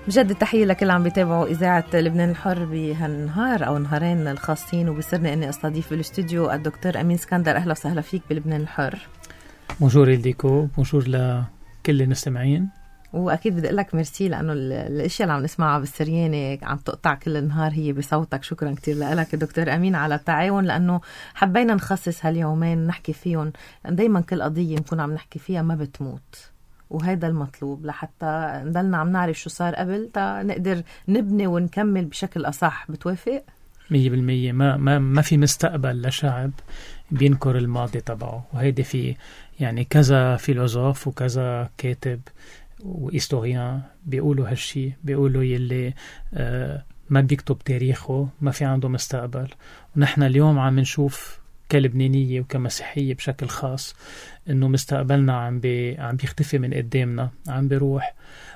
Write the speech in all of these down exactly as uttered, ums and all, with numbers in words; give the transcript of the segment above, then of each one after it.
بجد تحية لكل عم بيتابعوا إذاعة لبنان الحر بهالنهار أو نهارين الخاصين، وبيسرني أني أستضيف بالاستوديو الدكتور أمين اسكندر. أهلا وسهلا فيك بلبنان الحر. بونجور إلديكو، بونجور لكل المستمعين. وأكيد بدي أقول لك ميرسي لأنه الأشياء اللي عم نسمعها بالسريانة عم تقطع كل النهار هي بصوتك. شكرا كتير لك دكتور أمين على التعاون، لأنه حبينا نخصص هاليومين نحكي فيهم، لأن دايما كل قضية نكون عم نحكي فيها ما بتموت، وهذا المطلوب لحتى نضلنا عم نعرف شو صار قبل تا نقدر نبني ونكمل بشكل أصح. بتوافق؟ مية بالمية. ما, ما, ما في مستقبل لشعب بينكر الماضي تبعه، وهيدي في يعني كذا فيلوزوف وكذا كاتب وإستوريان بيقولوا هالشي، بيقولوا يلي آه ما بيكتب تاريخه ما في عنده مستقبل. ونحن اليوم عم نشوف كلبنانية وكمسيحية بشكل خاص إنه مستقبلنا عم بي عم بيختفي من قدامنا، عم بيروح،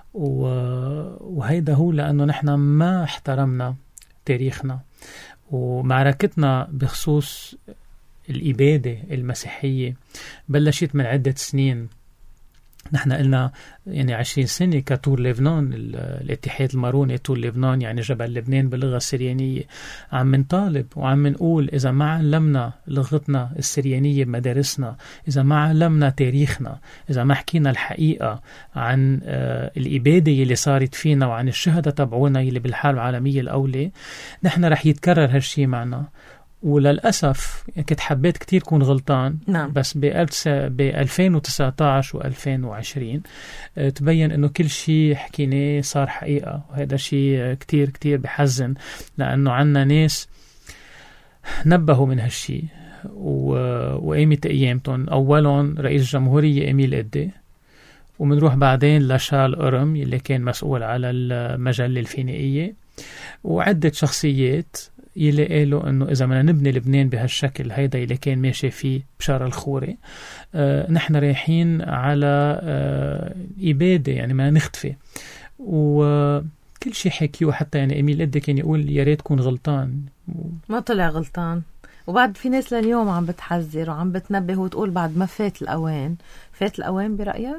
وهيدا هو لأنه نحن ما احترمنا تاريخنا. ومعركتنا بخصوص الإبادة المسيحية بلشت من عدة سنين. نحن قلنا يعني عشرين سنة كتور لبنان، الاتحاد الماروني تور لبنان يعني جبل لبنان باللغة السريانية، عم نطالب وعم نقول إذا ما علمنا لغتنا السريانية بمدارسنا، إذا ما علمنا تاريخنا، إذا ما حكينا الحقيقة عن آه الإبادة اللي صارت فينا وعن الشهداء تبعونا اللي بالحالة العالمية الأولى، نحن رح يتكرر هالشي معنا. وللأسف كنت حبيت كتير كون غلطان. نعم. بس ب ألفين وتسعة عشر و ألفين وعشرين تبين انه كل شيء حكيناه صار حقيقة، وهذا شيء كتير كتير بحزن، لأنه عنا ناس نبهوا من هالشيء وقيمة أيامتهم. أولاً رئيس الجمهورية إميل إدي، ومنروح بعدين لشال قرم اللي كان مسؤول على المجلة الفينيقية، وعدة شخصيات يلي قالوا انه اذا بدنا نبني لبنان بهالشكل هيدا اللي كان ماشي فيه بشار الخوري، آه نحن رايحين على آه إبادة، يعني ما نختفي. وكل شيء حكيوه، حتى يعني إميل إدي كان يقول يا ريت كون غلطان، ما طلع غلطان. وبعد في ناس لليوم عم بتحذر وعم بتنبه وتقول بعد ما فات الأوان. فات الأوان برأيك؟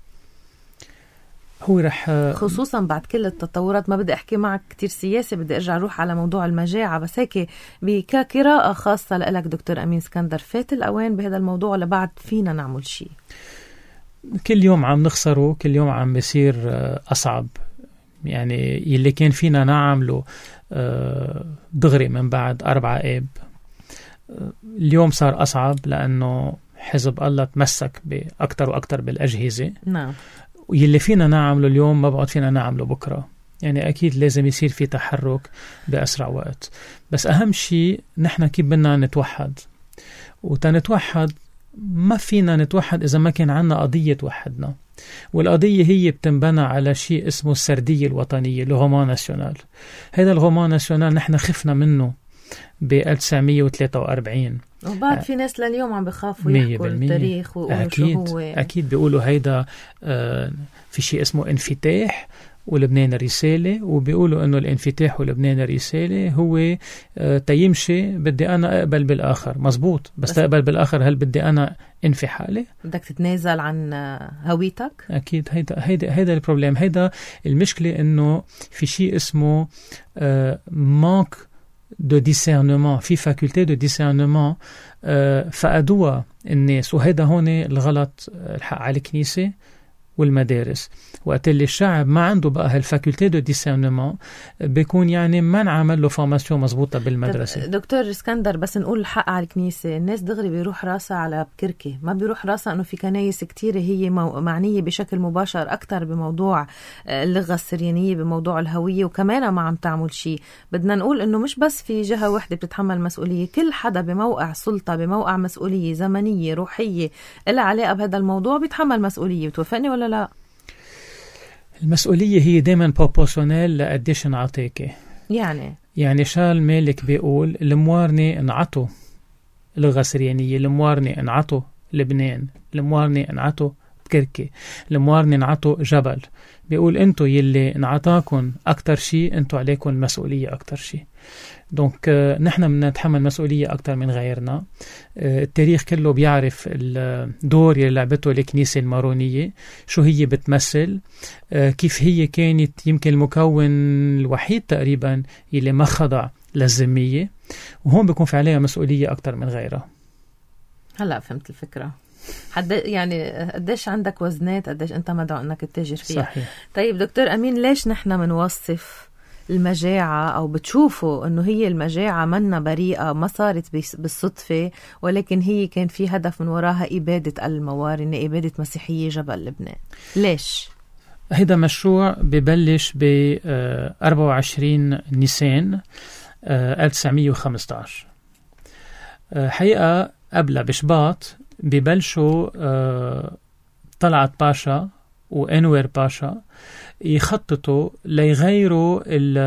هو رح خصوصا بعد كل التطورات. ما بدي أحكي معك كتير سياسي، بدي أرجع أروح على موضوع المجاعة، بس هيك كقراءة خاصة لك دكتور أمين اسكندر، فات الأوان بهذا الموضوع ولا بعد فينا نعمل شيء؟ كل يوم عم نخسره، كل يوم عم بيصير أصعب. يعني يلي كان فينا نعمله دغري من بعد أربعة آب اليوم صار أصعب، لأنه حزب الله تمسك بأكتر وأكتر بالأجهزة. نعم. واللي فينا نعمله اليوم ما بعد فينا نعمله بكرة. يعني أكيد لازم يصير في تحرك بأسرع وقت. بس أهم شيء نحن كيف بدنا نتوحد، وتنتوحد ما فينا نتوحد إذا ما كان عنا قضية توحدنا. والقضية هي بتنبنى على شيء اسمه السردية الوطنية، الغومان ناسيونال. هذا الغومان ناسيونال نحن خفنا منه ب ألف وتسعمية وثلاثة وأربعين، وبعد في ناس لليوم عم بخافوا يحكوا التاريخ ويقولوا شو هو. أكيد بيقولوا هيدا آه في شيء اسمه انفتاح ولبنان الرسالة، وبيقولوا إنه الانفتاح ولبنان الرسالة هو آه تيمشي بدي أنا أقبل بالآخر. مزبوط، بس, بس تقبل بالآخر هل بدي أنا انفي حالي؟ بدك تتنازل عن هويتك؟ أكيد. هيدا هيدا هيدا البروبليم، هيدا المشكلة، إنه في شيء اسمه آه مانك de discernement، في faculté de discernement آه فقدوها الناس. وهذا هون الغلط الحق على الكنيسة والمدارس. وقت اللي الشعب ما عنده بقى هالفاكولتي دو ديسيرنمون بيكون يعني ما نعمل له فورماسيون مزبوطة بالمدرسة. دكتور اسكندر، بس نقول الحق على الكنيسة، الناس دغري بيروح راسها على بكركة، ما بيروح راسها انه في كنايس كتير هي معنية بشكل مباشر اكتر بموضوع اللغة السريانية، بموضوع الهوية، وكمان ما عم تعمل شيء. بدنا نقول انه مش بس في جهة واحدة بتتحمل مسؤولية، كل حدا بموقع سلطة، بموقع مسؤولية زمنية روحية لها علاقة بهذا الموضوع بيتحمل مسؤولية. بتوافقني ولا لا؟ المسؤولية هي دايما بروبورشنال لقديش نعطيكي. يعني يعني شال مالك بيقول الموارنة انعطوا لغة سريانية، الموارنة انعطوا لبنان، الموارنة انعطوا بكركي، الموارنة نعطوا جبل، بيقول انتو يلي نعطاكم أكتر شيء انتو عليكم المسؤولية أكتر شيء. دونك نحن بدنا نتحمل مسؤولية أكتر من غيرنا. التاريخ كله بيعرف الدور اللي لعبته الكنيسة المارونية، شو هي بتمثل، كيف هي كانت يمكن المكون الوحيد تقريبا اللي ما خضع للذمية، وهون بيكون في عليها مسؤولية أكتر من غيرها. هلأ فهمت الفكرة. حد يعني قديش عندك وزنات، قديش أنت مدعو أنك تتاجر فيها. صحيح. طيب دكتور أمين، ليش نحن منوصف المجاعة أو بتشوفوا أنه هي المجاعة منا بريئة، ما صارت بالصدفة، ولكن هي كان في هدف من وراها إبادة الموارنة، إبادة مسيحية جبل لبنان؟ ليش؟ هيدا مشروع ببلش ب أربعة وعشرين نيسان ألف وتسعمية وخمسة عشر. حقيقة قبلها بشباط ببلشوا طلعت باشا وأنور باشا يخططوا ليغيروا ال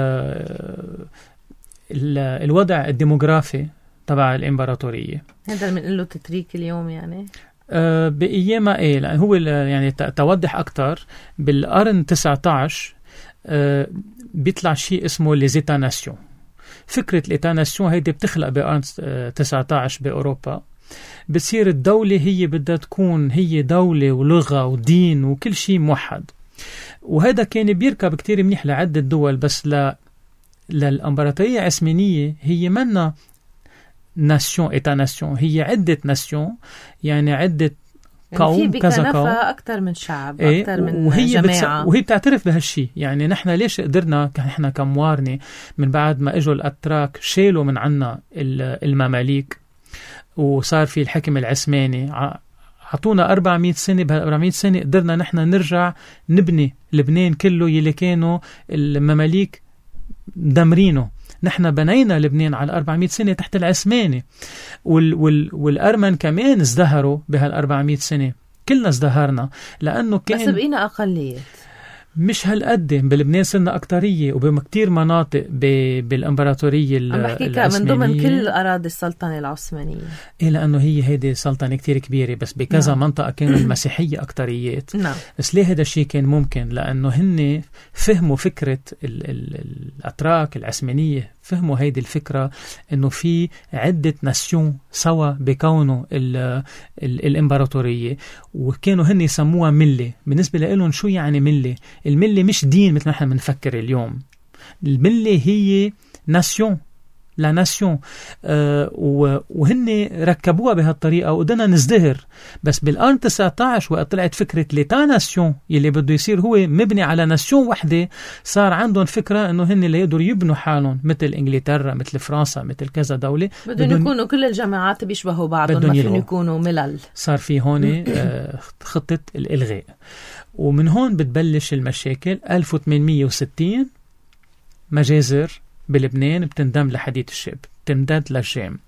ال الوضع الديموغرافي تبع الإمبراطورية. هذا بنقول له تتريك اليوم يعني؟ أه بأيامها إيه، لأن هو يعني توضح أكتر بالقرن تسعة عشر أه بيطلع شيء اسمه ليزيتا ناسيون. فكرة الإيتا ناسيون هيدي بتخلق بقرن تسعة عشر بأوروبا، بتصير الدولة هي بدها تكون هي دولة ولغة ودين وكل شيء موحد، وهذا كان بيركب كتير منيح لعدة دول، بس ل... للإمبراطورية العثمانية هي منا ناسيون إيتا ناسيون، هي عدة ناسيون، يعني عدة قوم يعني كذا قوم أكتر من شعب، إيه، أكتر من وهي جماعة بتس... وهي بتعترف بهالشي. يعني نحن ليش قدرنا نحن كموارنة من بعد ما اجوا الأتراك شالوا من عنا المماليك وصار في الحكم العثماني، عطونا أربعمية سنة، بها أربعمية سنة قدرنا نحن نرجع نبني لبنان كله يلي كانوا المماليك دمرينه. نحن بنينا لبنان على أربعمية سنة تحت العثماني، وال وال والأرمن كمان ازدهروا بهالأربعمية سنة، كلنا ازدهرنا لأنه كان بس بقينا أقلية، مش هالقد. بلبنان صرنا أكترية وبكتير مناطق بالإمبراطورية العثمانية. عم بحكيك من ضمن كل أراضي السلطنة العثمانية. إيه، لأنه هي هيدي سلطنة كتير كبيرة، بس بكذا نعم. منطقة كانوا المسيحية أكتريات. نعم. بس ليه هذا الشيء كان ممكن؟ لأنه هن فهموا فكرة ال ال الأتراك العثمانية، فهموا هيدي الفكرة إنه في عدة ناسيون سوا بكونوا ال ال الإمبراطورية، وكانوا هن يسموها ملة. بالنسبة لهم شو يعني ملة؟ الملة مش دين مثل ما احنا بنفكر اليوم، الملة هي ناسيون، لا ناسيون. آه وهن ركبوها بهالطريقة وقدرنا نزدهر. بس بالقرن تسعة عشر وقت طلعت فكرة ليتا ناسيون يلي بده يصير هو مبني على ناسيون وحدة، صار عندهم فكرة انه هن اللي يقدروا يبنوا حالهم مثل انجلترا، مثل فرنسا، مثل كذا دولة، بدهم يكونوا كل الجماعات بيشبهوا بعضهم، ما فين يكونوا ملل. صار في هون آه خطة الإلغاء، ومن هون بتبلش المشاكل. ألف وثمانمية وستين مجازر بلبنان بتندم لحديد الشاب، بتمتد للشام.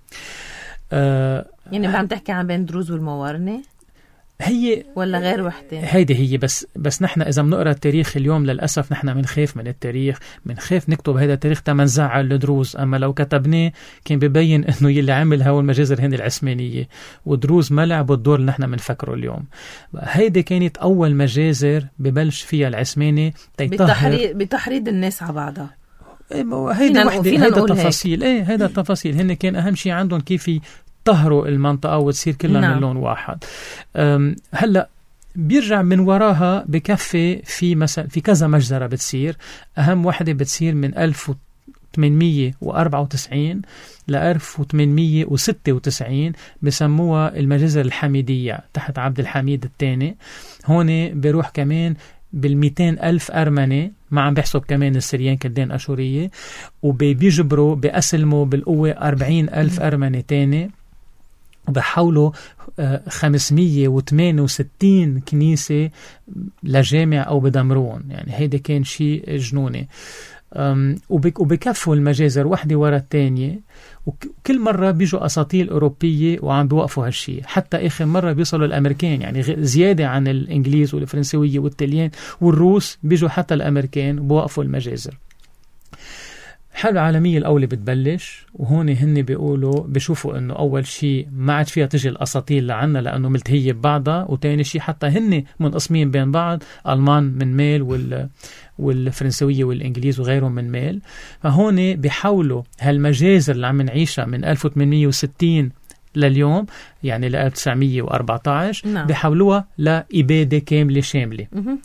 آه يعني عم تحكي عن بين دروز والموارنة هي ولا غير وحدة؟ هيدي هي. بس بس نحن إذا بنقرأ التاريخ اليوم للأسف نحن منخاف من التاريخ، منخاف نكتب هذا التاريخ تمن زعل الدروز. أما لو كتبناه كان ببين إنه يلي عمل هاو المجازر هن العثمانية، ودروز ما لعبوا الدور اللي نحن منفكره اليوم. هيدي كانت أول مجازر ببلش فيها العثماني بتحريض بتحريض الناس على بعضها. هيدا وحدة، هيدا تفاصيل. ايه هيدا التفاصيل. هن كان اهم شيء عندهم كيف يطهروا المنطقة وتصير كلها نعم. من لون واحد. هلا بيرجع من وراها بكفي في مثلا في كذا مجزرة بتصير. اهم وحدة بتصير من ألف وثمانمية وأربعة وتسعين ل ألف وثمانمية وستة وتسعين، بسموها المجازر الحميدية تحت عبد الحميد الثاني. هون بيروح كمان بالمئتين ألف أرمني، ما عم بيحسب كمان السريان كدين أشورية، وبيجبروا بأسلموا بالقوة أربعين ألف أرمني تاني، وبحولوا خمسمية وثمانية وستين كنيسة لجامع أو بدمرون. يعني هيدا كان شيء جنوني. وبكفوا المجازر واحدة ورا الثانية، وكل مرة بيجوا أساطيل أوروبية وعم بيوقفوا هالشيء. حتى آخر مرة بيوصلوا الأمريكان، يعني زيادة عن الإنجليز والفرنسوية والتليان والروس، بيجوا حتى الأمريكان وبوقفوا المجازر. الحرب العالمية الأولى بتبلش، وهون هن بيقولوا بيشوفوا إنه أول شيء ما عاد فيها تجي الأساطيل لعنا لأنه ملتهية ببعضها، وتاني شيء حتى هن منقسمين بين بعض، ألمان من ميل وال والفرنسوية والإنجليز وغيرهم من ميل. فهون بيحاولوا هالمجازر اللي عم نعيشها من ألف وثمانمية وستين لليوم، يعني ل ألف وتسعمية وأربعة عشر، نعم. بيحاولوها لإبادة كاملة شاملة.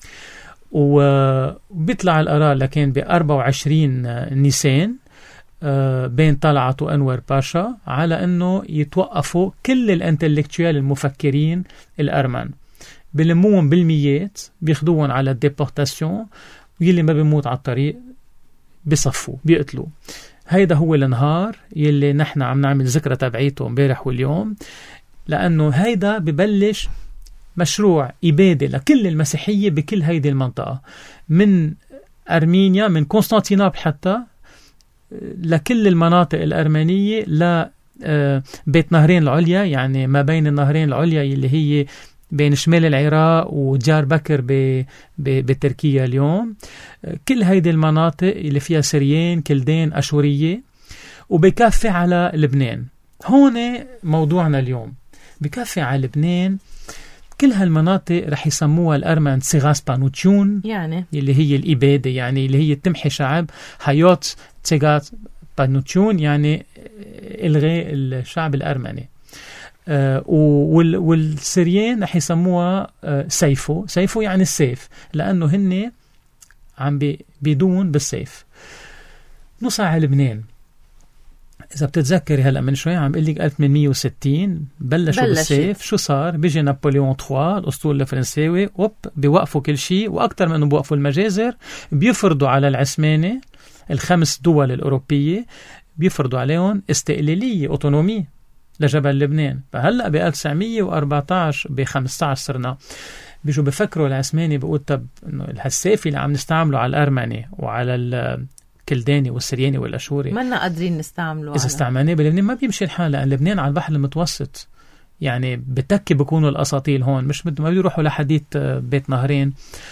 وبيطلع القرار لكن ب أربعة وعشرين نيسان بين طلعت وأنور باشا على أنه يتوقفوا كل الانتلكتوال المفكرين الأرمن، بلموهم بالميات، بياخدوهم على الديبورتاسيون، واللي ما بيموت على الطريق بيصفوا بيقتلوا. هيدا هو النهار يلي نحن عم نعمل ذكرى تبعيته امبارح واليوم، لأنه هيدا ببلش مشروع إبادة لكل المسيحية بكل هيدي المنطقة، من أرمينيا، من قسطنطينية حتى لكل المناطق الأرمنية، ل بيت نهرين العليا، يعني ما بين النهرين العليا اللي هي بين شمال العراق وديار بكر بتركيا اليوم، كل هيدي المناطق اللي فيها سريان كلدين أشورية، وبكفي على لبنان. هون موضوعنا اليوم بكفي على لبنان. كل هالمناطق رح يسموها الأرمن تسيغاس بانوتيون، يعني اللي هي الإبادة، يعني اللي هي تمحي شعب حيوت تسيغاس بانوتيون، يعني إلغاء الشعب الأرمني. آه وال والسريان رح يسموها آه سيفو. سيفو يعني السيف، لأنه هن عم بي بيدون بالسيف. نص على لبنان، إذا بتتذكري هلأ من شوي عم قلك ألف وثمانمية وستين بلشوا بلش. بالسيف. شو صار؟ بيجي نابليون ثلاثة الأسطول الفرنساوي، وب بيوقفوا كل شيء، وأكتر من أنه بيوقفوا المجازر، بيفرضوا على العثماني الخمس دول الأوروبية، بيفرضوا عليهم استقلالية أوتونومية لجبل لبنان. فهلأ ب ألف وتسعمية وأربعة عشر ب خمسة عشر صرنا بيجوا بفكروا العثماني بيقول طب إنه هالسيف اللي عم نستعمله على الأرمني وعلى الكلداني والسرياني والأشوري ما لنا قادرين نستعمله، إذا استعملناه بلبنان ما بيمشي الحال، لأن لبنان على البحر المتوسط، يعني بتكي بيكونوا الأساطيل هون، مش بد ما بيروحوا لحديث بيت نهرين.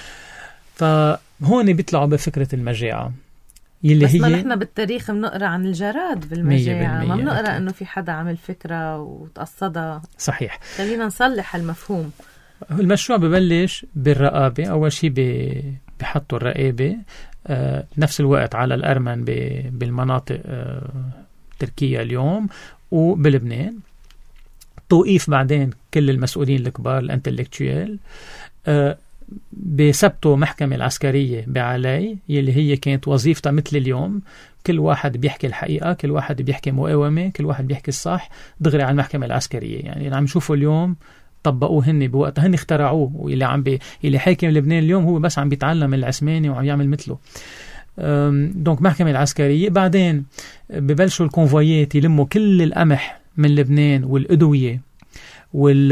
فهون بيطلعوا بفكرة المجاعة يلي بس هي ما نحن بالتاريخ بنقرأ عن الجراد بالمجاعة، ما بنقرأ أنه في حدا عمل فكرة وتقصدها. صحيح. خلينا نصلح المفهوم. المشروع ببلش بالرقابة. أول شيء بحطوا الرقابة آه نفس الوقت على الأرمن بالمناطق آه تركيا اليوم وبلبنان. توقيف بعدين كل المسؤولين الكبار الانتلكتوال. آه بسبتوا محكمة العسكرية بعلي، يلي هي كانت وظيفتها مثل اليوم، كل واحد بيحكي الحقيقة، كل واحد بيحكي مقاومة، كل واحد بيحكي الصح، دغري على المحكمة العسكرية. يعني اللي عم نشوفه اليوم طبقوه هن بوقتها، هن اخترعوه، واللي عم بي اللي حاكم لبنان اليوم هو بس عم بيتعلم من العثماني وعم يعمل مثله. دونك محكمة العسكرية. بعدين ببلشوا الكونفويات يلموا كل القمح من لبنان والأدوية وال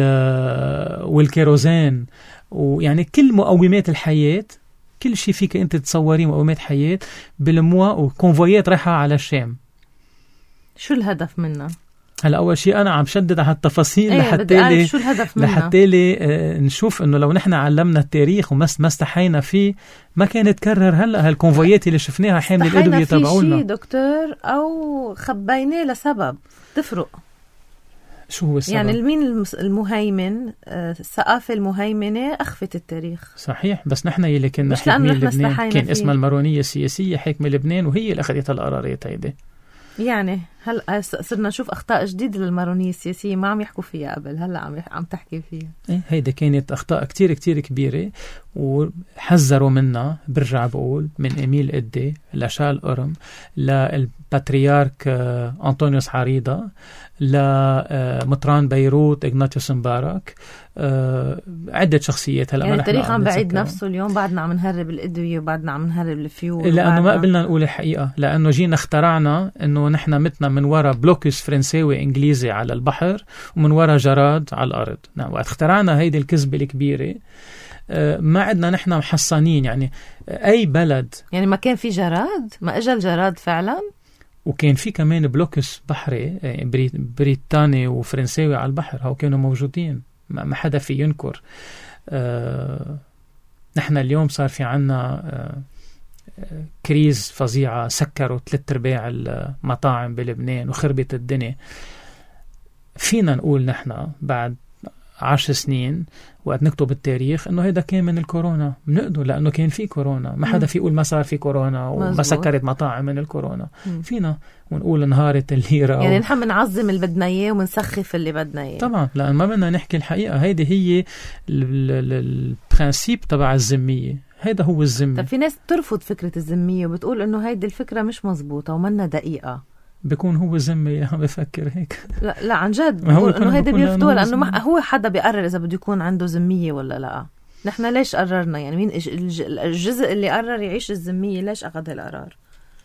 والكيروزين، ويعني كل مقومات الحياة، كل شيء فيك أنت تصوريه مقومات حياة بلموها، وكونفويات رايحة على الشام. شو الهدف منها؟ هلا أول شيء أنا عم شدد على التفاصيل ايه لحتى لي شو الهدف منها؟ لحتى لي آه نشوف إنه لو نحن علمنا التاريخ وما ما استحينا فيه ما كان يتكرر هلا هالكونفويات اللي شفناها حامل الأدوية تبعولنا. استحينا في شيء دكتور أو خبيناه لسبب تفرق؟ شو هو السبب؟ يعني المين المهيمن، الثقافة المهيمنة أخفت التاريخ. صحيح، بس نحن يلي كنا حاكمين لبنان كان اسمها المارونية السياسية حاكمة لبنان، وهي اللي أخذت القرارات هيدي. يعني هلا صرنا نشوف أخطاء جديدة للمارونية السياسية ما عم يحكوا فيها قبل، هلا عم عم تحكي فيها. إيه هيدا كانت أخطاء كتير كتير كبيرة وحذروا منها. برجع بقول من إميل إدي لشال أورم للباتريارك أنطونيوس حريضة لمطران بيروت إغناطيوس مبارك، عدة شخصيات. هلا يعني التاريخ عم بعيد نفسه اليوم، بعدنا عم نهرب الأدوية وبعدنا عم نهرب الفيول، لأنه ما قبلنا نقول الحقيقة، لأنه جينا اخترعنا إنه نحن متنا من وراء بلوكس فرنساوي إنجليزي على البحر ومن وراء جراد على الأرض. نعم، وقت اخترعنا هيدي الكذبة الكبيرة ما عدنا نحن محصنين. يعني أي بلد يعني ما كان في جراد، ما أجل جراد فعلا، وكان في كمان بلوكس بحري بريطاني وفرنساوي على البحر، هو كانوا موجودين، ما حدا في ينكر. آه نحن اليوم صار في عنا آه كريز فظيعة سكروا ثلاث ارباع المطاعم بلبنان وخربت الدنيا. فينا نقول نحن بعد عشر سنين وقت نكتب التاريخ انه هيدا كان من الكورونا، بنقدر لانه كان في كورونا، ما حدا في يقول ما صار في كورونا وما سكرت مطاعم من الكورونا. مم. فينا ونقول انهارت الليره يعني و... نحن نعظم اللي بدنا اياه ونسخف اللي بدنا اياه. طبعا لان ما بدنا نحكي الحقيقه، هيدي هي البرانسيب تبع الذميه، هيدا هو الذمه. طب في ناس بترفض فكره الذميه وبتقول انه هيدي الفكره مش مزبوطه ومنا دقيقه. بيكون هو ذمي عم بفكر هيك؟ لا لا عن جد بقول انه هيدا بيرفضوها لانه ما هو حدا بيقرر اذا بده يكون عنده ذميه ولا لا. نحن ليش قررنا؟ يعني مين الجزء اللي قرر يعيش الذميه ليش اخذ القرار؟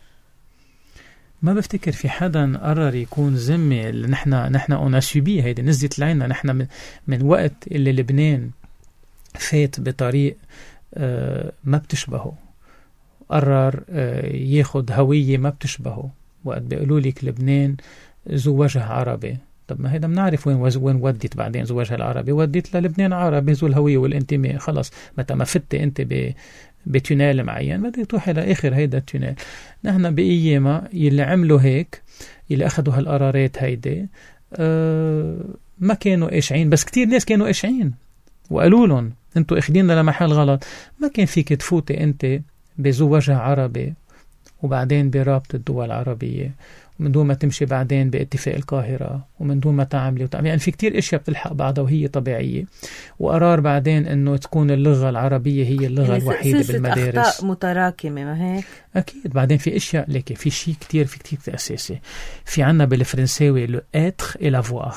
ما بفتكر في حدا قرر يكون ذمي. نحن نحن اون سوبي هيدي نزلت لنا. نحن من, من وقت اللي لبنان فات بطريق آه ما بتشبهه، قرر آه ياخد هويه ما بتشبهه. وقت بيقولوا لك لبنان ذو وجه عربي، طب ما هيدا بنعرف وين وين وديت بعدين ذو وجه العربي، وديت للبنان عربي ذو الهويه والانتماء. خلص متى ما فت انت ب بتونال معين بدك تروح الى اخر هيدا التونال. نحن بايامها يلي عملوا هيك، يلي اخذوا هالقرارات هيدي أه ما كانوا قاشعين، بس كتير ناس كانوا قاشعين وقالوا لهم انتوا اخديننا لمحل غلط. ما كان فيك تفوتي انت بذو وجه عربي وبعدين برابط الدول العربية ومن دون ما تمشي بعدين باتفاق القاهرة ومن دون ما تعملي وتعملي. يعني في كتير اشياء بتلحق بعضها وهي طبيعية. وقرار بعدين انه تكون اللغة العربية هي اللغة يعني الوحيدة بالمدارس. أخطاء متراكمة ما هيك؟ اكيد. بعدين في اشياء لكن في شيء كتير في كتير اساسي. في عنا بالفرنساوي لو اتر اي لافوار.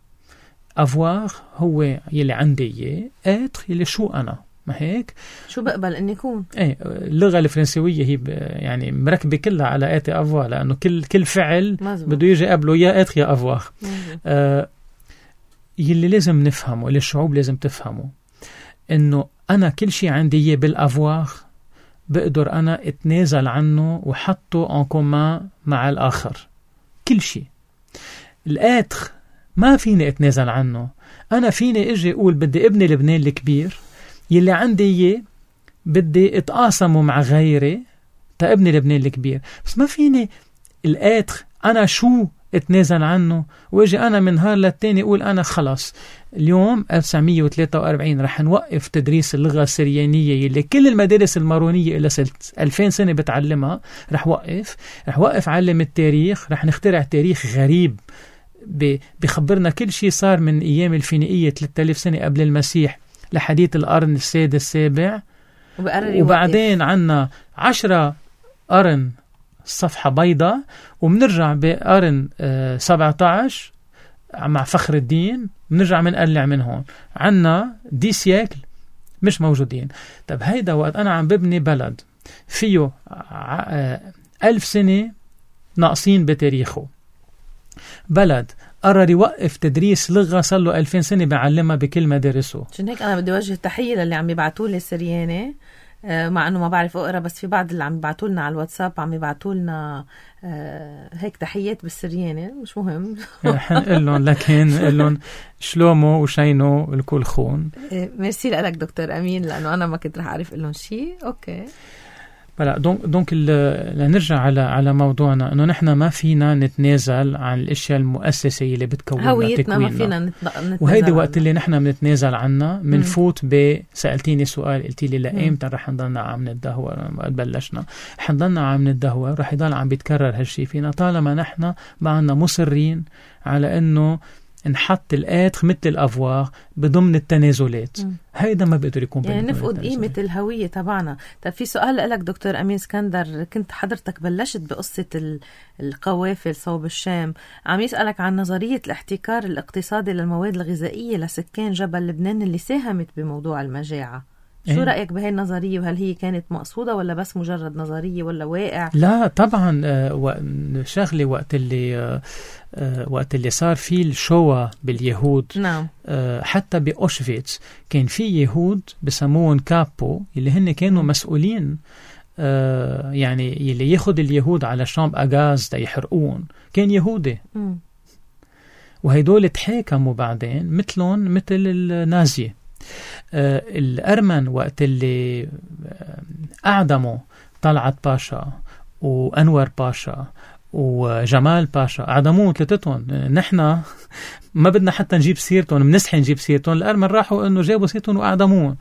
افوار هو يلي عندي اياه، اتر يلي شو انا، ما هيك؟ شو بقبل اني يكون؟ ايه اللغه الفرنسويه هي يعني مركبه كلها على اتي افوار، لانه كل كل فعل مزبوط. بده يجي قبله يا اتر يا افوار. آه يلي لازم نفهمه، اللي الشعوب لازم تفهمه، انه انا كل شيء عندي اياه بالافوار بقدر انا اتنازل عنه وحطه ان كومان مع الاخر. كل شيء. الاتر ما فيني اتنازل عنه. انا فيني اجي اقول بدي ابني لبنان الكبير يلي عندي اياه بدي اتقاسمه مع غيري تا ابني لبنان الكبير، بس ما فيني الاتر انا شو اتنازل عنه واجي انا من نهار للتاني اقول انا خلص اليوم ألف وتسعمية وثلاثة وأربعين رح نوقف تدريس اللغة السريانية يلي كل المدارس المارونية إلى ألفين سنة بتعلمها. رح وقف رح وقف علم التاريخ. رح نخترع تاريخ غريب بخبرنا كل شيء صار من ايام الفينيقية ثلاثة آلاف سنة قبل المسيح لحديث القرن السادس السابع. وبعدين عنا عشرة قرن صفحة بيضاء وبنرجع بقرن آه سبعة عشر مع فخر الدين بنرجع منقلع من هون. عنا دي سيكل مش موجودين. طب هيدا وقت أنا عم ببني بلد فيه آه ألف سنة ناقصين بتاريخه، بلد قرر يوقف تدريس لغة صار له ألفين سنة بعلمها بكل مدارسه. عشان هيك أنا بدي وجه تحية للي عم يبعتوا لي سريانة، مع أنه ما بعرف أقرأ، بس في بعض اللي عم يبعتوا لنا على الواتساب عم يبعتوا لنا هيك تحيات بالسريانة. مش مهم حنقول لهم لكن نقول لهم شلومو وشينو الكل خون. ميرسي لك دكتور أمين، لأنه أنا ما كنت رح أعرف لهم شيء. أوكي بلا دونك دونك لنرجع على على موضوعنا، انه نحن ما فينا نتنازل عن الاشياء المؤسسيه اللي بتكوننا هويتنا، ما فينا نتنازل. وهيدي وقت اللي نحن بنتنازل عنها بنفوت ب سالتيني سؤال قلتي لي لايمتى رح نضلنا عم نتدهور؟ وقت بلشنا حنضلنا عم نتدهور، رح يضل عم بيتكرر هالشيء فينا طالما نحن ما عنا مصرين على انه نحط الآتخ مثل الأفوار بضمن التنازلات. م. هيدا ما بقدر يكون يعني نفقد قيمة الهوية تبعنا. طب في سؤال لك دكتور أمين اسكندر، كنت حضرتك بلشت بقصة القوافل صوب الشام، عم يسألك عن نظرية الاحتكار الاقتصادي للمواد الغذائية لسكان جبل لبنان اللي ساهمت بموضوع المجاعة. شو إيه؟ رأيك بهاي النظرية، وهل هي كانت مقصودة ولا بس مجرد نظرية ولا واقع؟ لا طبعا آه شغلة وقت اللي آه وقت اللي صار فيه الشوا باليهود. نعم. آه حتى بأوشفيتس كان في يهود بسموهم كابو اللي هن كانوا مسؤولين آه يعني اللي ياخد اليهود على شامب أغاز دا يحرقون كان يهودي. م. وهيدول تحاكموا بعدين مثلهم مثل النازي. آه الأرمن وقت اللي آه أعدموا طلعت باشا وأنور باشا وجمال باشا أعدموهم ثلاثتهم. نحن ما بدنا حتى نجيب سيرتهم، منسحي نجيب سيرتهم، الأرمن راحوا إنه جابوا سيرتهم وأعدموهم.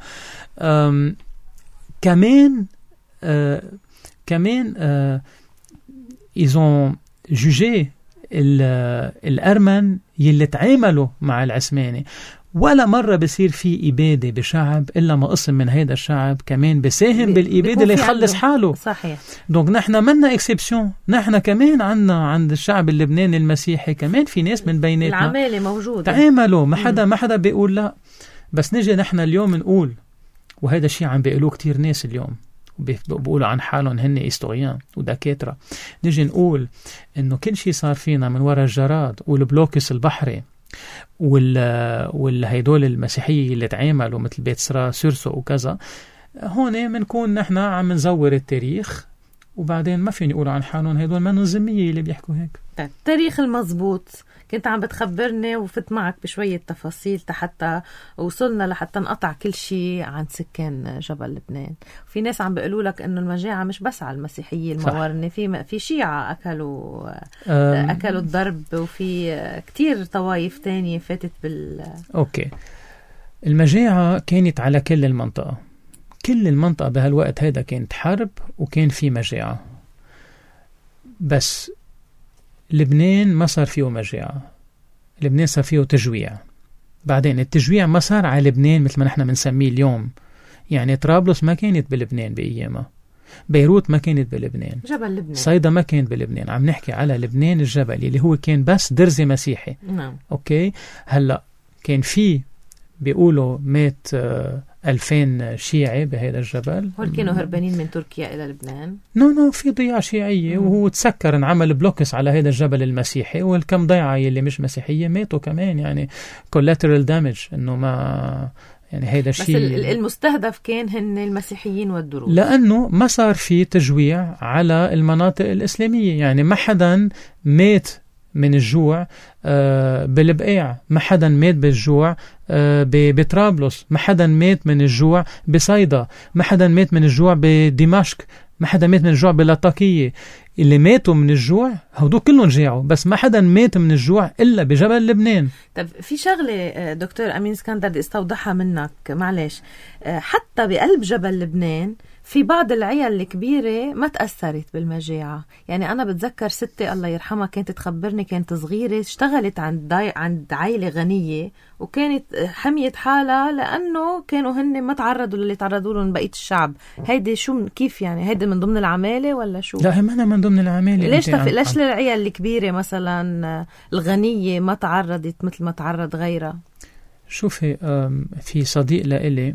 كمان أه كمان أه ils ont jugé الأرمن يلي تعاملوا مع العثماني. ولا مرة بصير في إبادة بشعب إلا ما قسم من هيدا الشعب كمان بساهم بالإبادة اللي يخلص حاله. صحيح. دونك نحن منا إكسبسيون، نحن كمان عنا عند الشعب اللبناني المسيحي كمان في ناس من بيناتنا العمالة موجودة تعاملوا، ما حدا ما حدا بيقول لا. بس نجي نحن اليوم نقول، وهذا الشيء عم بيقولوه كتير ناس اليوم بيقولوا عن حالهم هن هيستوريان ودكاترة، نجي نقول إنه كل شيء صار فينا من وراء الجراد والبلوكس البحري وال والهيدول المسيحية اللي تعاملوا مثل بيت سرا سورسو وكذا، هون منكون نحن عم نزور التاريخ وبعدين ما فين يقولوا عن حالهم هيدول منظمية اللي بيحكوا هيك. التاريخ المضبوط كنت عم بتخبرني وفت معك بشوية تفاصيل حتى وصلنا لحتى نقطع كل شيء عن سكان جبل لبنان. في ناس عم بيقولوا لك إنه المجاعة مش بس على المسيحية الموارنة، في في شيعة أكلوا أكلوا الضرب، وفي كتير طوائف تانية فاتت بال. أوكي، المجاعة كانت على كل المنطقة، كل المنطقة بهالوقت هذا كانت حرب وكان في مجاعة. بس لبنان ما صار فيه مجاعة، لبنان صار فيه تجويع. بعدين التجويع ما صار على لبنان مثل ما نحن بنسميه اليوم، يعني طرابلس ما كانت بلبنان بأيامها، بيروت ما كانت بلبنان، جبل لبنان، صيدا ما كانت بلبنان. عم نحكي على لبنان الجبلي اللي هو كان بس درزي مسيحي. نعم. أوكي، هلأ كان فيه بيقولوا مات آه ألفين شيعي بهذا الجبل. هول كانوا هربانين من تركيا إلى لبنان؟ نو نو في ضيعة شيعية. مم. وهو تسكر انعمل بلوكس على هذا الجبل المسيحي، والكم ضيعة اللي مش مسيحية ماتوا كمان، يعني collateral damage، إنه ما يعني هيدا شيء. بس المستهدف كان هن المسيحيين والدروز، لأنه ما صار في تجويع على المناطق الإسلامية. يعني ما حدا مات من الجوع آه بالبقاع، ما حدا مات بالجوع آه بطرابلس، ما حدا مات من الجوع بصيدا، ما حدا مات من الجوع بدمشق، ما حدا مات من الجوع بلطاكية. اللي ماتوا من الجوع هودو كلهم جاعوا، بس ما حدا مات من الجوع إلا بجبل لبنان. طب في شغلة دكتور أمين اسكندر بدي استوضحها منك معلش، حتى بقلب جبل لبنان في بعض العيال الكبيرة ما تأثرت بالمجاعة. يعني أنا بتذكر ستي الله يرحمها كانت تخبرني، كانت صغيرة اشتغلت عند داي عند عائلة غنية وكانت حميت حالها لأنه كانوا هن ما تعرضوا للي تعرضوا لهم بقية الشعب. هيدي شو كيف يعني؟ هيدي من ضمن العمالة ولا شو؟ لا هي ما من ضمن العمالة. ليش تف... ليش العيال الكبيرة مثلا الغنية ما تعرضت مثل ما تعرض غيرها؟ شوفي في صديق لإلي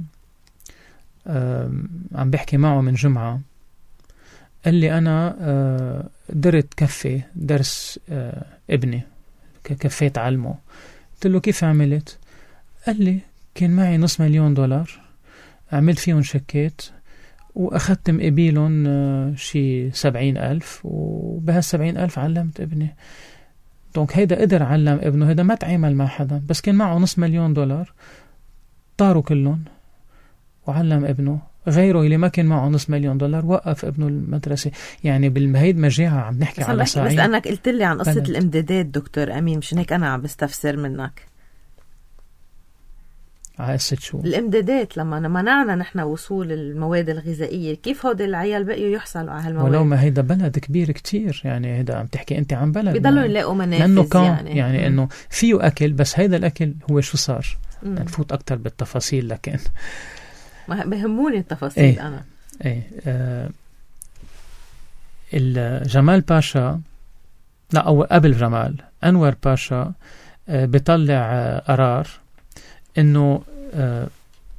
عم بحكي معه من جمعة، قال لي أنا درت كفي درس ابني، كفيت علمه. قلت له كيف عملت؟ قال لي كان معي نص مليون دولار، عملت فيهم شكات وأخذت مقابلهم شي سبعين ألف، وبهالسبعين ألف علمت ابني. دونك هيدا قدر علم ابنه، هيدا ما تعامل مع حدا، بس كان معه نص مليون دولار طاروا كلهم وعلم ابنه. غيره اللي ما كان معه نص مليون دولار وقف ابنه المدرسة. يعني بالمهيد مجاعة عم نحكي على صعيد. بس أنا قلت لي عن قصة بلد. الامدادات دكتور أمين، مشان هيك أنا عم بستفسر منك عايزة شو الامدادات لما منعنا نحن وصول المواد الغذائية، كيف هود العيال بقيوا يحصلوا على هالمواد؟ ولو ما هيدا بلد كبير كتير، يعني هيدا عم تحكي انت عن بلد بيضلوا يلاقوا منافذ، يعني يعني انه فيه اكل، بس هيدا الاكل هو شو صار؟ نفوت اكتر بالتفاصيل، لكن ما بهموني التفاصيل. ايه انا ايه آه الجمال باشا، لا او قبل جمال انور باشا آه بيطلع آه قرار انه آه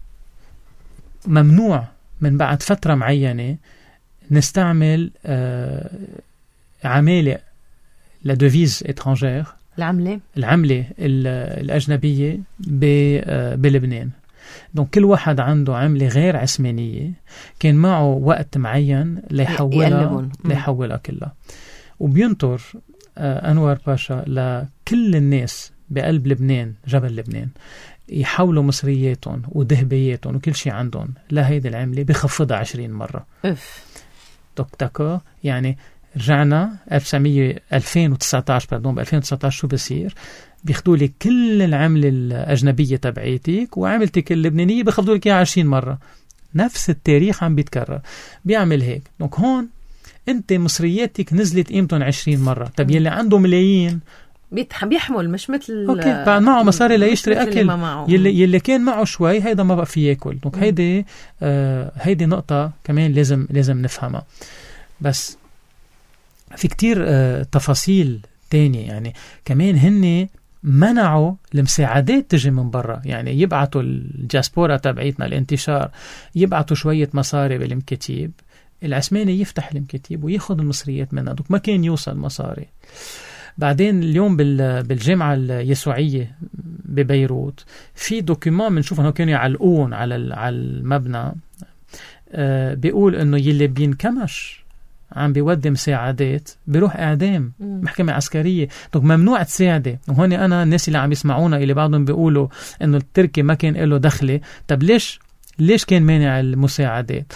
ممنوع من بعد فترة معينة نستعمل آه عمالة لدوفيز اترانجير، العملة العملة الأجنبية بلبنان. دونك كل واحد عنده عملة غير عثمانية كان معه وقت معين ليحولها ليحولها كلها. وبينطر آه أنور باشا لكل الناس بقلب لبنان، جبل لبنان، يحولوا مصرياتهم وذهبياتهم وكل شيء عندهم لهيدي العملة، بخفضها عشرين مرة. أف. دكتاكا يعني رجعنا ألفين وتسعطعش pardon ب ألفين وتسعطعش شو بصير؟ بياخدوا لك كل العملة الأجنبية تبعيتك وعملتك اللبنانية بياخدوا لك إياها عشرين مرة. نفس التاريخ عم بيتكرر. بيعمل هيك. دونك هون أنت مصرياتك نزلت قيمتهم عشرين مرة. طب يلي عنده ملايين بيحمل مش مثل اوكي بعد معه مصاري ليشتري اكل. يلي يلي كان معه شوي هيدا ما بقى فيه ياكل. دونك هيدي آه هيدي نقطة كمان لازم لازم نفهمها. بس في كتير آه تفاصيل تانية. يعني كمان هن منعوا المساعدات تجي من برا. يعني يبعتوا الجاسبورا تبعيتنا الانتشار يبعتوا شوية مصاري بالمكتيب، العثماني يفتح المكتيب وياخد المصريات منها. دوك ما كان يوصل مصاري. بعدين اليوم بالجامعة اليسوعية ببيروت في دوكيومان بنشوف انه كانوا يعلقون على على المبنى آه بيقول انه يلي بينكمش عم بيودي مساعدات بيروح اعدام محكمة عسكرية. طب ممنوع تساعده. وهون انا الناس اللي عم يسمعونا اللي بعضهم بيقولوا انه التركي ما كان له دخله. طب ليش ليش كان مانع المساعدات؟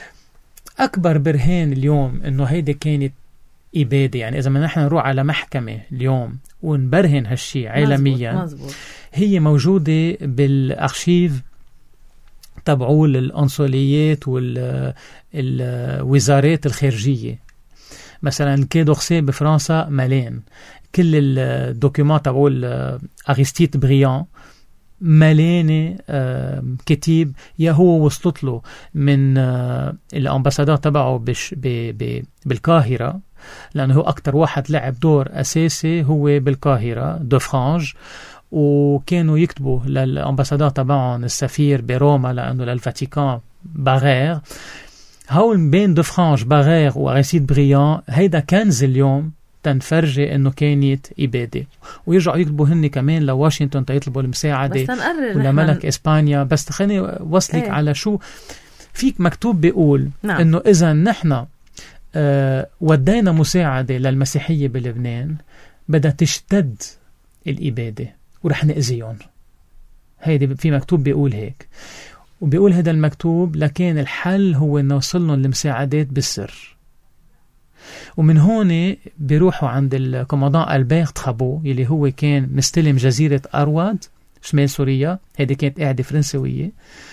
اكبر برهان اليوم انه هيدي كانت إبادة. يعني إذا ما نحن نروح على محكمة اليوم ونبرهن هالشي عالميا مزبوط. مزبوط. هي موجودة بالأرشيف تبعول الأنصوليات والوزارات الخارجية. مثلا الكي دورسي بفرنسا ملان. كل الدوكيومات تبعول أغسطيت بريان ملانة آه كتيب يا هو وصلت له من آه الأمباسادور تبعه بش ب ب بالقاهرة، لأنه هو أكتر واحد لعب دور أساسي هو بالقاهرة دو فرانج. وكانوا يكتبوا للأمباسادور تبعهم السفير بروما لأنه للفاتيكان باغير. هول بين دو فرانج باغير وأغسطيت بريان هيدا كنز اليوم تنفرجي انه كانت إبادة. ويرجعوا يطلبوا هن كمان لواشنطن تيطلبوا المساعدة ولملك إسبانيا. بس خليني وصلك ايه. على شو فيك مكتوب بيقول نعم. انه اذا نحن آه ودينا مساعدة للمسيحية بلبنان بدها تشتد الإبادة ورح نأذيهم. هيدي في مكتوب بيقول هيك. وبيقول هذا المكتوب لكن الحل هو انه وصلهم المساعدات بالسر. ومن هون بيروحوا عند الكوماندان ألبير ترابو يلي هو كان مستلم جزيرة أرواد شمال سوريا. هذه كانت قاعدة فرنسوية.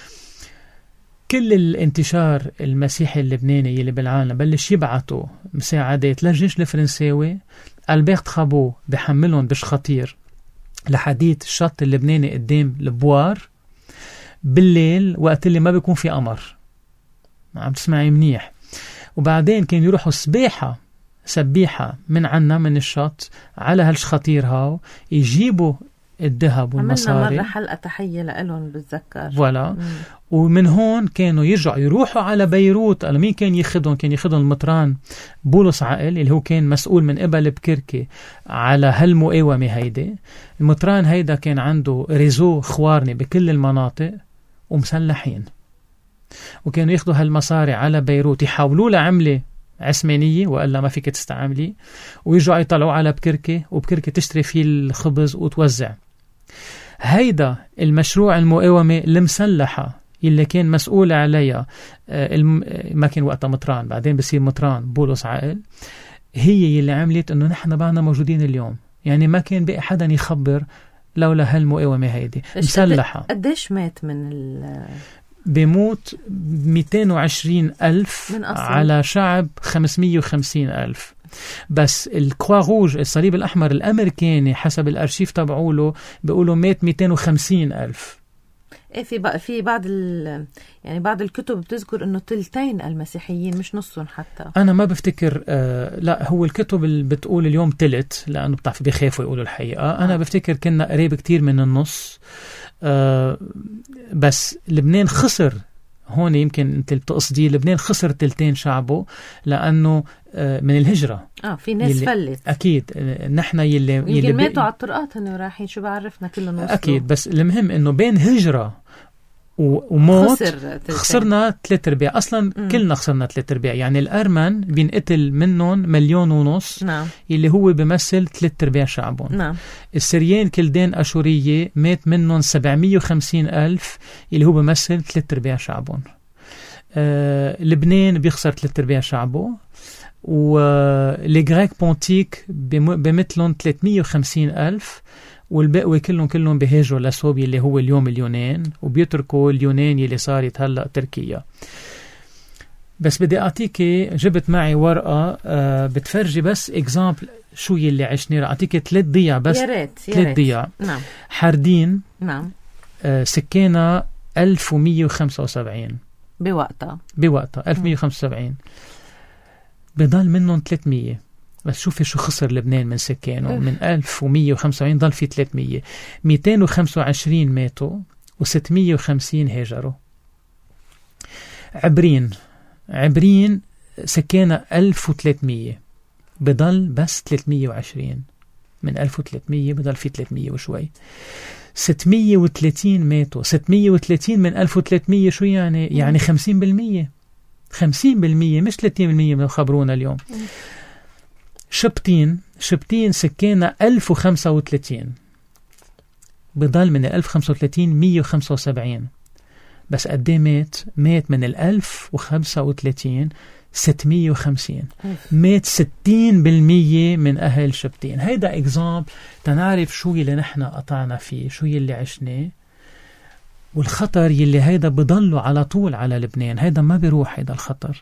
كل الانتشار المسيحي اللبناني يلي بالعالم بلش يبعتوا مساعدات للجيش الفرنساوي. ألبير ترابو بحملهم بشخطير لحديد الشط اللبناني قدام البوار بالليل وقت اللي ما بيكون في قمر. عم تسمعي منيح. وبعدين كانوا يروحوا سباحة سبيحة من عنا من الشط على هالشخطير هاو يجيبوا الذهب والمصاري. عملنا مرة حلقة تحية لألون بتذكر. فوالا. ومن هون كانوا يرجعوا يروحوا على بيروت. مين كان يخدهم؟ كان يخدهم المطران بولس عقل اللي هو كان مسؤول من قبل بكركي على هالمقاومة هيدي. المطران هيدا كان عنده ريزو خوارني بكل المناطق ومسلحين. وكانوا ياخدوا هالمصاري على بيروت يحاولوا له عملة عثمانية وإلا ما فيك تستعملي. ويرجعوا يطلعوا على بكركي وبكركي تشتري فيه الخبز وتوزع. هيدا المشروع المقاومة المسلحة اللي كان مسؤول عليها ما كان وقتها مطران بعدين بصير مطران بولس عقل. هي اللي عملت انه نحن بعنا موجودين اليوم. يعني ما كان بقى حدا يخبر لولا هالمقاومة هيدي مسلحة. قديش مات من ال بيموت مئتين وعشرين ألف على شعب خمسمية وخمسين ألف. بس الكوا روج الصليب الأحمر الأمريكاني حسب الأرشيف تبعوله بيقولوا مات مئتين وخمسين ألف. إيه في بقى في بعض ال يعني بعض الكتب بتذكر إنه تلتين المسيحيين مش نصهم حتى. أنا ما بفتكر آه لا هو الكتب اللي بتقول اليوم تلت لأنه بتعرف بيخافوا يقولوا الحقيقة. آه. أنا بفتكر كنا قريب كتير من النص. آه بس لبنان خسر هون يمكن انت بتقصدي لبنان خسر تلتين شعبه لانه آه من الهجره. اه في ناس فلت اكيد. آه نحن يلي يلي ماتوا على الطرقات هن رايحين شو بعرفنا كلهم وصلوا اكيد. بس المهم انه بين هجره وموت خسر خسرنا ثلاث ارباع اصلا. م. كلنا خسرنا ثلاث ارباع. يعني الارمن بينقتل منهم مليون ونص. نعم. اللي هو بيمثل ثلاث ارباع شعبهم. نعم. السريان كلدان اشوريه مات منهم سبعمية وخمسين الف اللي هو بيمثل ثلاث ارباع شعبهم. آه لبنان بيخسر ثلاثة أرباع شعبه، والغريك بونتيك بمثلهم ثلاثمية وخمسين ألف، والباقي كلهم كلهم بيهاجروا لسوريا اللي هو اليوم اليونان، وبيتركوا اليونان اللي صارت هلأ تركيا. بس بدي أعطيك، جبت معي ورقة آه بتفرجي بس إكزامبل شو يلي عشنا. أعطيك ثلاث ضياع بس، يا ريت ثلاث ضياع. نعم. حردين نعم آه سكانها ألف ومية وخمسة وسبعين بوقتها بوقتها ألف ومية وخمسة وسبعين، بضل منهم ثلاثمية. بس شوفي شو خسر لبنان من سكانه، من ألف ومية وخمسة وسبعين ضل في ثلاثمية، مئتين وخمسة وعشرين ماتوا وستمية وخمسين هاجروا. عبرين عبرين سكانها ألف وثلاثمية، بضل بس ثلاثمية وعشرين، من ألف وثلاثمية بضل في ثلاثمية وشوي. ستمية وثلاثين ماتوا، ستمية وثلاثين من ألف وثلاثمية شو يعني؟ يعني خمسين بالمية، خمسين بالمية مش ثلاثين بالمية من خبرونا اليوم. شبتين شبتين سكانها ألف وخمسة وثلاثين، بضل من الألف وخمسة وثلاثين مية وخمسة وسبعين، بس قديه مات؟ مات من الألف وخمسة وثلاثين ستمية وخمسين، مات ستين بالمية من أهل شبتين. هيدا إكزامبل تنعرف شو يلي نحن قطعنا فيه، شو يلي عشناه، والخطر يلي هيدا بضلوا على طول على لبنان. هيدا ما بيروح هيدا الخطر،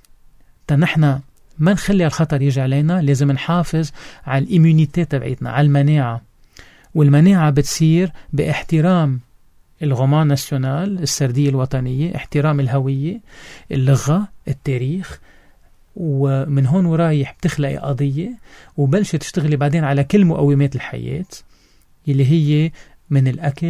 تنحنا ما نخلي الخطر يجي علينا. لازم نحافظ على الإيمونيتي تبعيتنا، على المناعة، والمناعة بتصير باحترام الغمان ناسيونال، السردية الوطنية، احترام الهوية، اللغة، التاريخ، ومن هون ورايح بتخلقي قضية وبلش تشتغلي بعدين على كل مقومات الحياة اللي هي من الأكل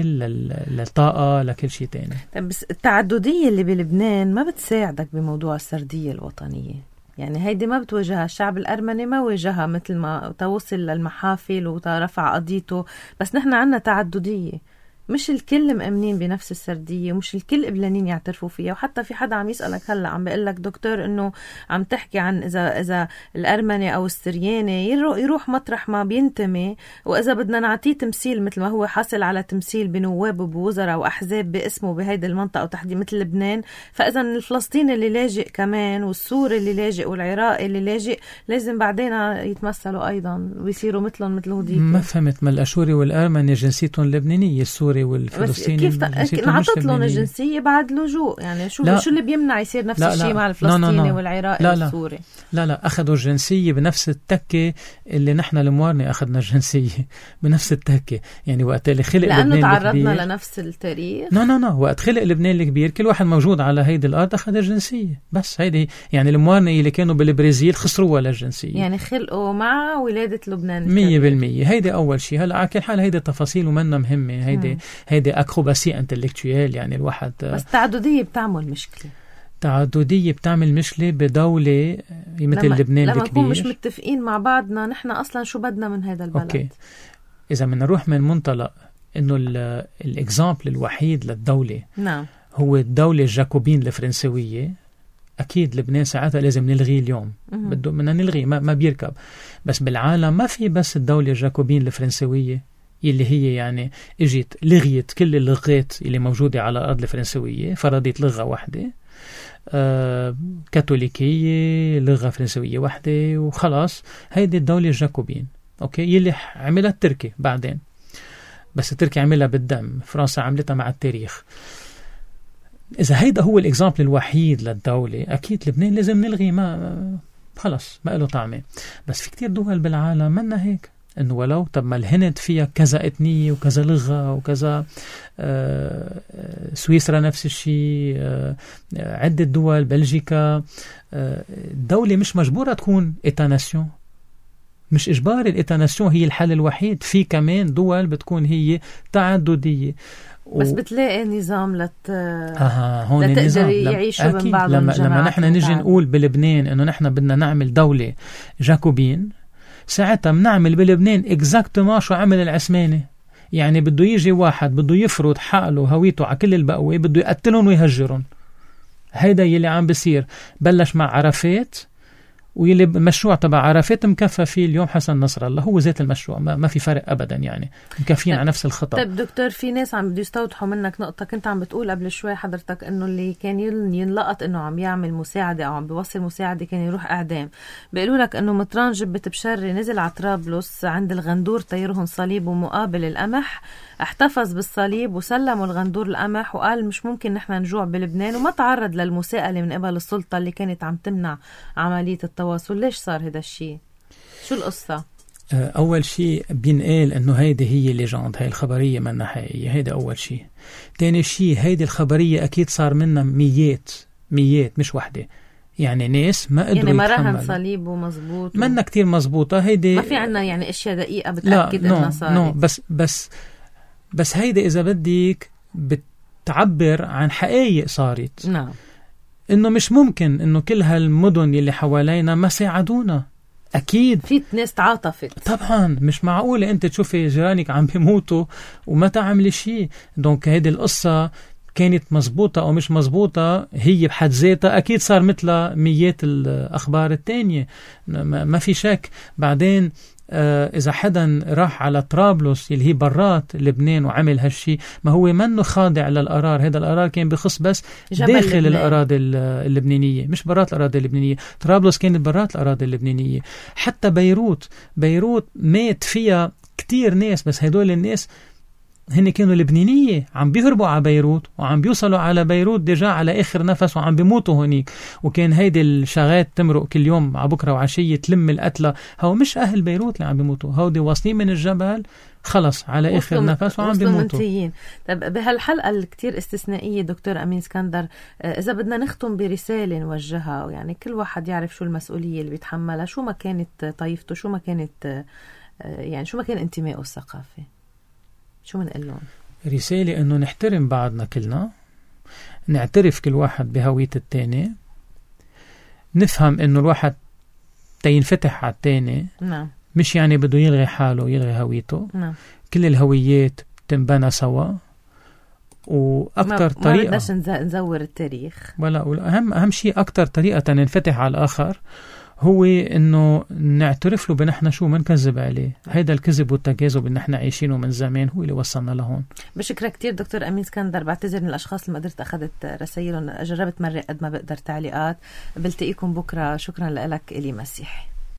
للطاقة لكل شيء تاني. بس التعددية اللي بلبنان ما بتساعدك بموضوع السردية الوطنية، يعني هيدي ما بتواجهها الشعب الأرمني، ما واجهها مثل ما توصل للمحافل وترفع قضيته. بس نحن عنا تعددية، مش الكل مأمنين بنفس السردية، ومش الكل قبلانين يعترفوا فيها. وحتى في حدا عم يسألك هلا عم بيقول لك دكتور انه عم تحكي عن اذا اذا الأرمني او السرياني يروح مطرح ما بينتمي، واذا بدنا نعطيه تمثيل مثل ما هو حاصل على تمثيل بنواب وبوزراء واحزاب باسمه بهيدي المنطقة وتحديد مثل لبنان، فاذا الفلسطيني اللي لاجئ كمان والسوري اللي لاجئ والعراقي اللي لاجئ لازم بعدين يتمثلوا ايضا ويصيروا مثلهم مثل هوديك. ما فهمت، ما الاشوري والارمني جنسيتهم لبنانية، السوري والفلسطيني كيف نعطت لهم الجنسية بعد لجوء؟ يعني شو لا. شو اللي بيمنع يصير نفس الشيء مع الفلسطيني لا لا والعراقي لا لا والسوري؟ لا لا أخذوا الجنسية بنفس التكة اللي نحن الموارنة أخذنا الجنسية بنفس التكة. يعني وقت اللي خلق لأنه لبنان تعرضنا الكبير لنفس التاريخ. لا لا لا وقت خلق لبنان الكبير كل واحد موجود على هيدي الأرض أخذ الجنسية. بس هيدي يعني الموارنة اللي كانوا بالبرازيل خسروا للجنسية، يعني خلقوا مع ولادة لبنان مية بالمية. هيدي أول شيء. هلا على كل حال هيدي تفاصيل ومنها مهمة، هيدي هيدي أكروباسي انتلكتويال. يعني الواحد بس التعددية بتعمل مشكلة، تعددية بتعمل مشكلة بدولة مثل لما لبنان لما الكبير. لما نكون مش متفقين مع بعضنا نحن أصلا شو بدنا من هذا البلد. أوكي. إذا منروح من منطلق إنه الإكزامبل الوحيد للدولة نعم هو الدولة الجاكوبين الفرنسوية، أكيد لبنان ساعتها لازم نلغي اليوم، بده بدنا نلغي، ما, ما بيركب. بس بالعالم ما في بس الدولة الجاكوبين الفرنسوية اللي هي يعني اجت لغيت كل اللغات اللي موجودة على الأرض الفرنسوية، فرضت لغة واحدة آه كاثوليكية، لغة فرنسوية واحدة وخلاص. هيدي الدولة الجاكوبين. أوكي. يلي عملها تركي بعدين، بس تركي عملها بالدم، فرنسا عملتها مع التاريخ. إذا هيدا هو الإكزامبل الوحيد للدولة، أكيد لبنان لازم نلغي، ما خلاص ما له طعمة. بس في كتير دول بالعالم منا هيك، إنه ولو طب ما الهند فيها كذا إثنية وكذا لغة وكذا، آه سويسرا نفس الشيء، آه عدة دول، بلجيكا. آه الدولة مش مجبورة تكون إيتاناسيون، مش إجباري الإيتاناسيون هي الحل الوحيد. في كمان دول بتكون هي تعددية و... بس بتلاقي نظام لت... آه هون لتقدر يعيشوا من بعض. لما, لما نحن نجي نقول بلبنان إنه نحن بدنا نعمل دولة جاكوبين، ساعتها بنعمل بلبنان اكزاكتوما شو عمل العثماني. يعني بده يجي واحد بده يفرض حقله هويته على كل البقوة، بده يقتلهم ويهجرهم. هيدا يلي عم بيصير. بلش مع عرفات واللي مشروع تبع عرفات مكفى فيه اليوم حسن نصر الله، هو ذات المشروع، ما, ما في فرق أبدا يعني، مكفين على نفس الخطة. طيب دكتور، في ناس عم بده يستوضحوا منك نقطة كنت عم بتقول قبل شوي حضرتك، إنه اللي كان ينلقط إنه عم يعمل مساعدة أو عم بيوصل مساعدة كان يروح إعدام. بيقولوا لك إنه مطران جبة بشري نزل على طرابلس عند الغندور طيرهم صليب ومقابل القمح، احتفظ بالصليب وسلموا الغندور القمح، وقال مش ممكن نحن نجوع بلبنان، وما تعرض للمساءلة من قبل السلطة اللي كانت عم تمنع عملية التواصل. ليش صار هذا الشيء؟ شو القصة؟ أول شيء بينقال إنه هيدي هي ليجند، هاي الخبرية منها حقيقية، هيدا أول شيء. تاني شيء هيدي الخبرية أكيد صار منها ميات ميات مش وحدة، يعني ناس ما قدروا يعني ما يتحملوا. رهن صليب ومزبوط و... منا كتير مزبوطة هيدي، ما في عنا يعني اشياء دقيقة بتأكد انها صارت. لا بس بس بس هيدي اذا بدك بتعبر عن حقائق صارت. نعم، انه مش ممكن انه كل هالمدن اللي حوالينا ما ساعدونا، اكيد في ناس تعاطفت طبعا. مش معقولة انت تشوفي جيرانك عم بيموتوا وما تعملي شيء. دونك هيدي القصة كانت مزبوطة أو مش مزبوطة، هي بحد ذاتها أكيد صار مثل ميات الأخبار التانية، ما في شك. بعدين آه إذا حدا راح على طرابلس اللي هي برات لبنان وعمل هالشي، ما هو منه خاضع للقرار. هذا القرار كان بخص بس داخل لبنان. الأراضي اللبنانية، مش برات الأراضي اللبنانية. طرابلس كانت برات الأراضي اللبنانية. حتى بيروت بيروت مات فيها كتير ناس، بس هدول الناس هن كانوا لبنانية عم بيهربوا على بيروت وعم بيوصلوا على بيروت ديجا على آخر نفس وعم بيموتوا هنيك. وكان هيدي الشغات تمرق كل يوم على بكرة وعشية تلم القتلى. هو مش أهل بيروت اللي عم بيموتوا، هودي واصلين من الجبل خلص على آخر نفس وعم بيموتوا. طب بهالحلقة الكتير استثنائية دكتور أمين اسكندر، إذا بدنا نختم برسالة نوجهها، يعني كل واحد يعرف شو المسؤولية اللي بيتحملها، شو ما كانت طائفته، شو ما كانت يعني شو ما كان انتمائه الثقافي، شو منقول لهم؟ رسالة إنه نحترم بعضنا كلنا، نعترف كل واحد بهوية التاني، نفهم إنه الواحد تينفتح على التاني. نعم. مش يعني بده يلغي حاله يلغي هويته. نعم. كل الهويات تنبنى سوا، وأكتر طريقة ما بدناش نزور التاريخ، ولا ولا أهم أهم شيء أكتر طريقة ننفتح على الآخر هو إنه نعترف له بنحن شو، ما نكذب عليه. هيدا الكذب والتكاذب اللي نحن عايشينه من زمان هو اللي وصلنا لهون. بشكرك كتير دكتور أمين اسكندر. بعتذر من الأشخاص اللي ما قدرت أخذت رسائلهم، جربت مرة قد ما بقدر تعليقات. بلتقيكم بكرة. شكرا لك إلي مسيح.